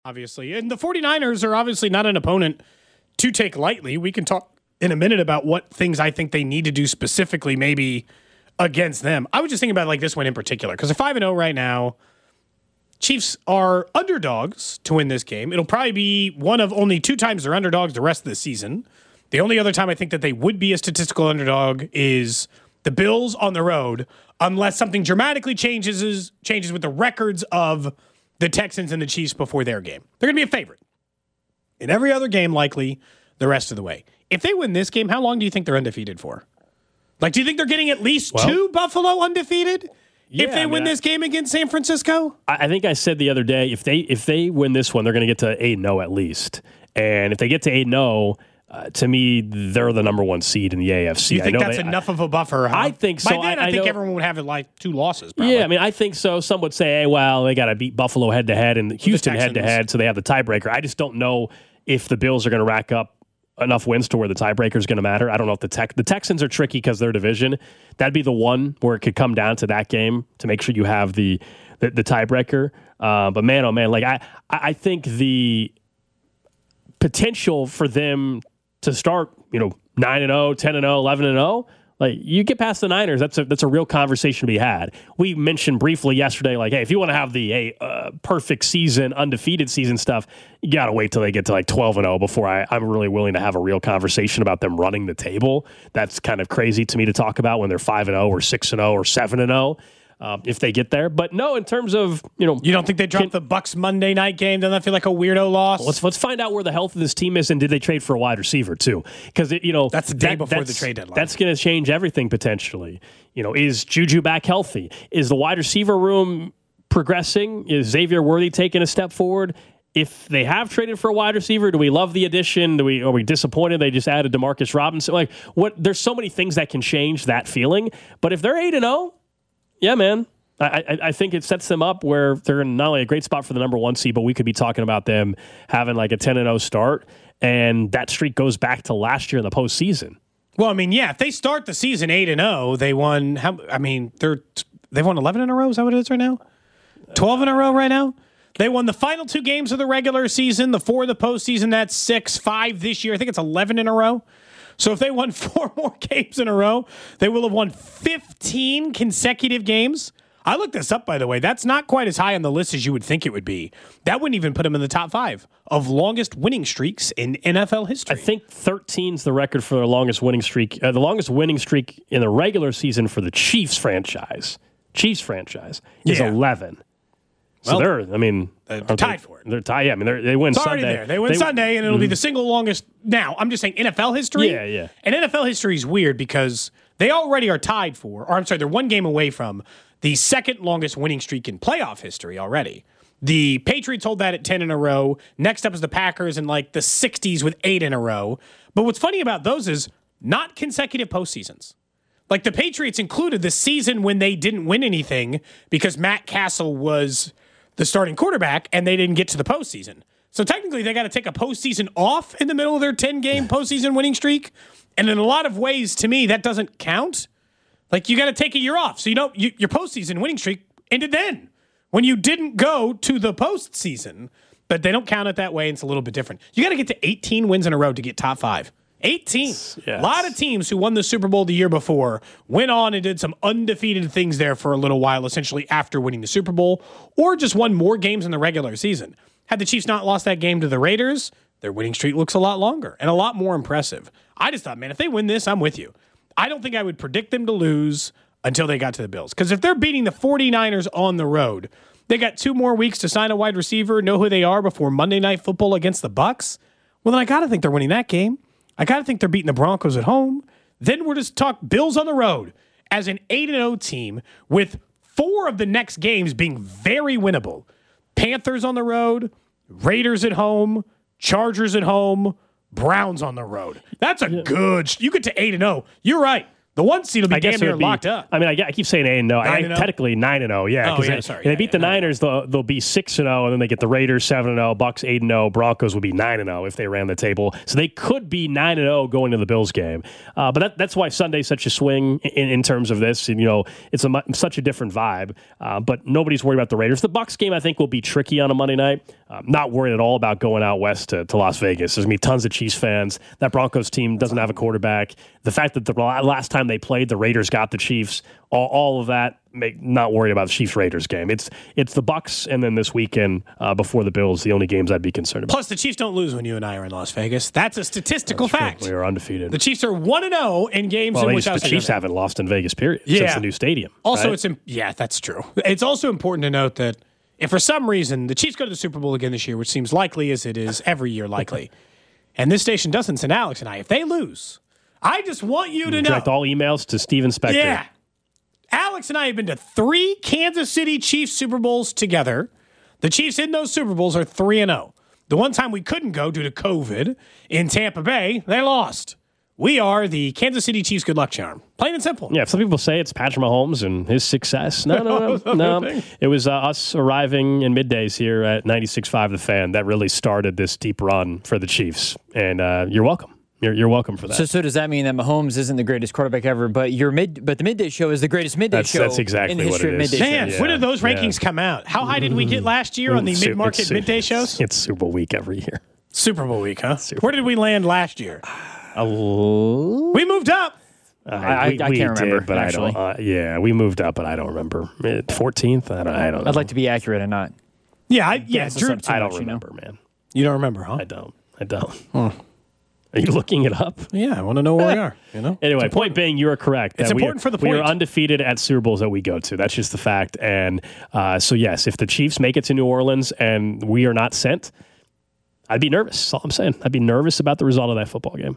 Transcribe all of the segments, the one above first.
obviously. And the 49ers are obviously not an opponent to take lightly. We can talk in a minute about what things I think they need to do specifically maybe against them. I was just thinking about like this one in particular because they're 5-0 right now. Chiefs are underdogs to win this game. It'll probably be one of only 2 times they're underdogs the rest of the season. The only other time I think that they would be a statistical underdog is the Bills on the road, unless something dramatically changes with the records of the Texans and the Chiefs before their game. They're going to be a favorite. In every other game, likely, the rest of the way. If they win this game, how long do you think they're undefeated for? Like, do you think they're getting at least 2 Buffalo undefeated? Yeah, if they win this game against San Francisco? I think I said the other day, if they win this one, they're going to get to 8-0 at least. And if they get to 8-0, to me, they're the number 1 seed in the AFC. You think that's enough of a buffer? Huh? I think so. By then, I think everyone would have like 2 losses. Probably. Yeah, I mean, I think so. Some would say, hey, well, they got to beat Buffalo head-to-head and Houston head-to-head, so they have the tiebreaker. I just don't know if the Bills are going to rack up enough wins to where the tiebreaker is going to matter. I don't know if the Texans are tricky because they're division. That'd be the one where it could come down to that game to make sure you have the tiebreaker. But man, oh man, like I think the potential for them to start, 9-0, 10-0, 11-0. Like, you get past the Niners, that's a real conversation to be had. We mentioned briefly yesterday, like, hey, if you want to have the perfect season, undefeated season stuff, you got to wait till they get to like 12-0 before I'm really willing to have a real conversation about them running the table. That's kind of crazy to me to talk about when they're 5-0 or 6-0 or 7-0. If they get there. But no, in terms of, You don't think they dropped the Bucs Monday night game? Doesn't that feel like a weirdo loss? Let's find out where the health of this team is, and did they trade for a wide receiver too? Because, that's the day before the trade deadline. That's going to change everything potentially. Is Juju back healthy? Is the wide receiver room progressing? Is Xavier Worthy taking a step forward? If they have traded for a wide receiver, do we love the addition? Are we disappointed they just added Demarcus Robinson? Like, there's so many things that can change that feeling. But if they're 8-0, yeah, man. I think it sets them up where they're in not only a great spot for the number 1 seed, but we could be talking about them having like a 10-0 start, and that streak goes back to last year in the postseason. Well, I mean, yeah, if they start the season 8-0, they won. They've won 11 in a row. Is that what it is right now? 12 in a row right now. They won the final 2 games of the regular season, the 4 of the postseason. That's 6, 5 this year. I think it's 11 in a row. So if they won 4 more games in a row, they will have won 15 consecutive games. I looked this up, by the way. That's not quite as high on the list as you would think it would be. That wouldn't even put them in the top 5 of longest winning streaks in NFL history. I think 13's the record for the longest winning streak. The longest winning streak in the regular season for the Chiefs franchise is 11. So they're tied for it. They're tied. Yeah, I mean, they win Sunday. There. They win Sunday, and it'll be the single longest. Now, I'm just saying NFL history. Yeah. And NFL history is weird because they already are tied they're 1 game away from the second longest winning streak in playoff history already. The Patriots hold that at 10 in a row. Next up is the Packers in like the 60s with 8 in a row. But what's funny about those is not consecutive postseasons. Like the Patriots included the season when they didn't win anything because Matt Castle was the starting quarterback and they didn't get to the postseason. So technically they got to take a postseason off in the middle of their 10-game postseason winning streak. And in a lot of ways, to me, that doesn't count. Like, you got to take a year off. So, your postseason winning streak ended then when you didn't go to the postseason. But they don't count it that way, and it's a little bit different. You got to get to 18 wins in a row to get top 5. 18. Yes. A lot of teams who won the Super Bowl the year before went on and did some undefeated things there for a little while, essentially after winning the Super Bowl, or just won more games in the regular season. Had the Chiefs not lost that game to the Raiders, their winning streak looks a lot longer and a lot more impressive. I just thought, man, if they win this, I'm with you. I don't think I would predict them to lose until they got to the Bills. Because if they're beating the 49ers on the road, they got 2 more weeks to sign a wide receiver, know who they are before Monday Night Football against the Bucs. Well, then I got to think they're winning that game. I got to think they're beating the Broncos at home. Then we're just talk Bills on the road as an 8-0 team with 4 of the next games being very winnable. Panthers on the road, Raiders at home, Chargers at home, Browns on the road. That's a good. You get to 8-0. You're right. The 1 seed will be damn near locked up. I mean, I keep saying 8-0. Technically 9-0. Yeah. Oh, yeah, sorry. They beat the Niners. They'll be 6-0, and then they get the Raiders 7-0, Bucks 8-0, Broncos would be 9-0 if they ran the table. So they could be 9-0 going to the Bills game. But that's why Sunday's such a swing in terms of this. And it's such a different vibe. But nobody's worried about the Raiders. The Bucks game I think will be tricky on a Monday night. Not worried at all about going out west to Las Vegas. There's going to be tons of Chiefs fans. That Broncos team doesn't have a quarterback. The fact that the last time they played, the Raiders got the Chiefs. All of that, not worried about the Chiefs-Raiders game. It's the Bucks, and then this weekend before the Bills, the only games I'd be concerned about. Plus, the Chiefs don't lose when you and I are in Las Vegas. That's a statistical fact. We are undefeated. The Chiefs are 1-0 in games in which the Chiefs haven't lost in Vegas, period, since the new stadium. Also, right? That's true. It's also important to note that if for some reason the Chiefs go to the Super Bowl again this year, which seems likely as it is every year likely, and this station doesn't send Alex and I, if they lose, I just want you to know. Direct all emails to Steven Spector. Yeah. Alex and I have been to 3 Kansas City Chiefs Super Bowls together. The Chiefs in those Super Bowls are 3-0. The one time we couldn't go due to COVID in Tampa Bay, they lost. We are the Kansas City Chiefs good luck charm. Plain and simple. Yeah, some people say it's Patrick Mahomes and his success. No. It was us arriving in middays here at 96.5 The Fan that really started this deep run for the Chiefs. And you're welcome. You're welcome for that. So does that mean that Mahomes isn't the greatest quarterback ever, but the midday show is the greatest midday show that's exactly in the history what it is. of midday Man, shows? when did those rankings come out? How high did we get last year on the mid-market midday shows? It's Super Bowl week every year. Super Bowl week, huh? Where did we land last year? We moved up. I can't remember, but actually. I don't. We moved up, but I don't remember. 14th? I don't know. I'd like to be accurate and not. Yeah, Drew, I don't remember, man. You don't remember, huh? I don't. Are you looking it up? Yeah, I want to know where we are. Anyway, point being, you are correct. It's important for the point. We are undefeated at Super Bowls that we go to. That's just the fact. And so, yes, if the Chiefs make it to New Orleans and we are not sent, I'd be nervous. That's all I'm saying. I'd be nervous about the result of that football game.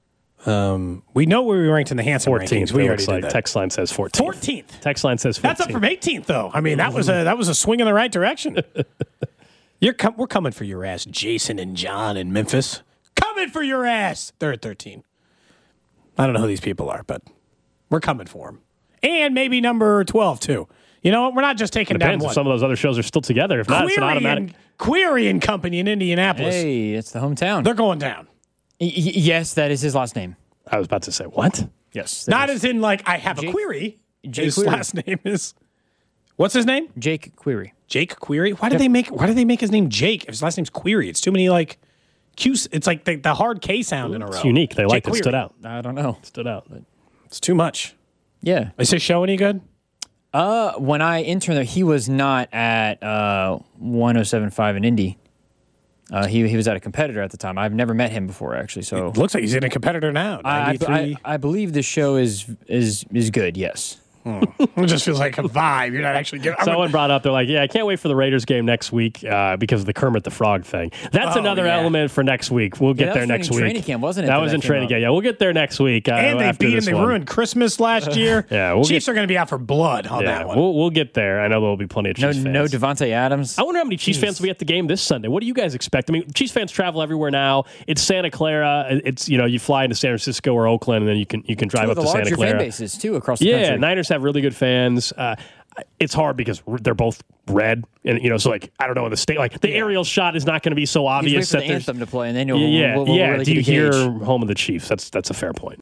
We know where we ranked in the Hanson 14th. rankings. We already did did that. Text line says 14th. 14th. Text line says 14th. That's up from 18th, though. I mean, that was a swing in the right direction. We're coming for your ass, Jason and John in Memphis. Coming for your ass. They're at 13. I don't know who these people are, but we're coming for them. And maybe number 12, too. You know what? We're not just taking down one. If some of those other shows are still together. If not, it's an automatic. Query and Company in Indianapolis. Hey, it's the hometown. They're going down. Yes, that is his last name. I was about to say, what? Yes. Not as in, like, I have a query. His last name is... What's his name? Jake Query. Jake Query? Why did they make his name Jake if his last name's Query? It's too many, like... Q's, it's like the hard K sound in a row. It's unique. They liked it. Stood out. I don't know. Stood out. But it's too much. Yeah. Is his show any good? When I interned there, he was not at 107.5 in Indy. He was at a competitor at the time. I've never met him before, actually. So it looks like he's in a competitor now. I believe the show is good. Yes. It just feels like a vibe. You're not actually getting. Someone brought up, they're like, I can't wait for the Raiders game next week because of the Kermit the Frog thing. That's another element for next week. We'll get there next week. That was in training camp, wasn't it? That was in training camp. Yeah, we'll get there next week. And they beat him. They ruined Christmas last year. Yeah, Chiefs are going to be out for blood on that one. We'll get there. I know there will be plenty of Chiefs fans. No Devontae Adams. I wonder how many Chiefs fans will be at the game this Sunday. What do you guys expect? I mean, Chiefs fans travel everywhere now. It's Santa Clara. It's you fly into San Francisco or Oakland, and then you can drive up to Santa Clara. Fan bases too across the country. Yeah, Niners have really good fans. It's hard because they're both red, and so like I don't know in the state like the aerial shot is not going to be so obvious that the anthem to play, and then we'll really do you hear home of the Chiefs? That's a fair point.